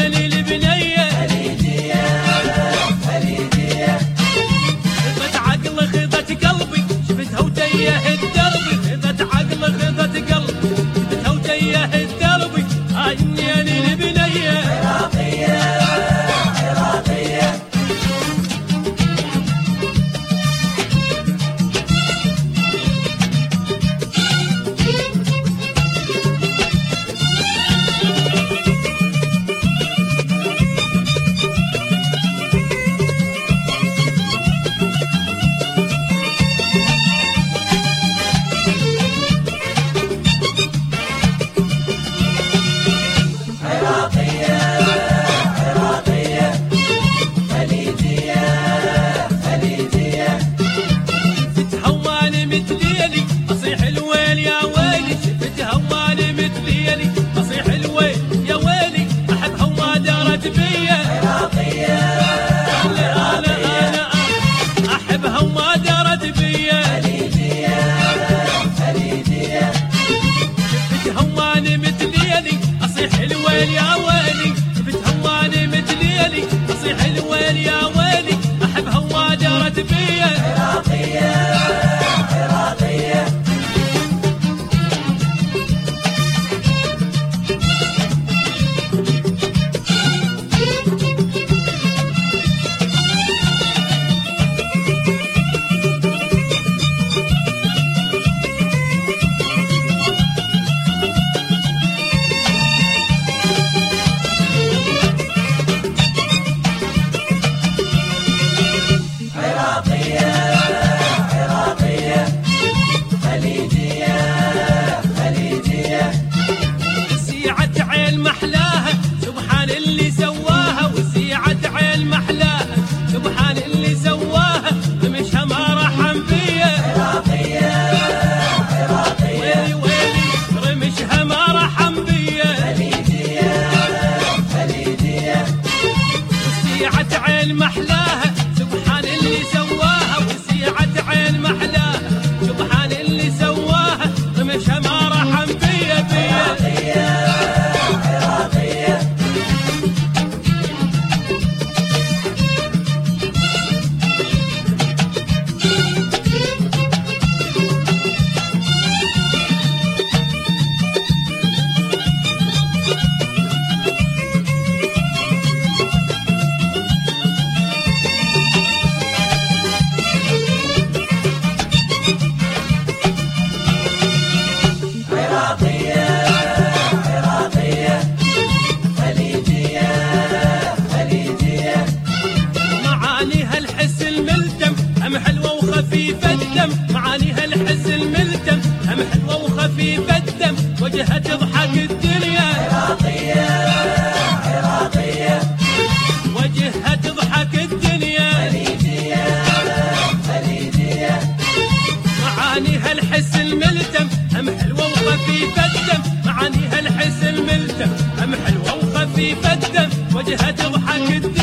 لي البنية خليجية خليجية خذت عقل خذت قلبي شفتها وتيهت دربي خذت عقل خذت قلبي شفتها وتيهت دربي هاي لي البنية عراقية عراقية أصيح الويل يا ويلي شفتها وماني مثليلي أصيح الويل يا ويلي أحبها وما دارت بيا عراقية أنا أحبها وما دارت بيا خليجية خليجية شفتها وماني مثليلي أصيح الويل يا ويلي شفتها وماني مثليلي أصيح الويل يا ويلي أحبها وما دارت بيا عراقية عراقية عراقية عراقية خليجية خليجية وسيعة عين محلاها سبحان اللي سواها وسيعة عين محلاها سبحان اللي سواها رمشها ما رحم بيا عراقية عراقية ويلي ويلي رمشها ما رحم بيا خليجية خليجية وسيعة عين محلاها سبحان اللي سواها وسيعة عين محلاها سبحان اللي سواها رمشها ما رحم بيا بيا عراقية عراقية عراقية عراقية خليجية خليجية معانيها الحس الملتم هم حلوة وخفيفة الدم معانيها الحس الملتم هم حلوة وخفيفة الدم وجهها تضحك الدنيا عراقية عراقية وجهها تضحك الدنيا خليجية خليجية معانيها الحس الملتم هم حلوة وخفيفة الدم معانيها الحس الملتم هم حلوة وخفيفة الدم وجهها تضحك الدنيا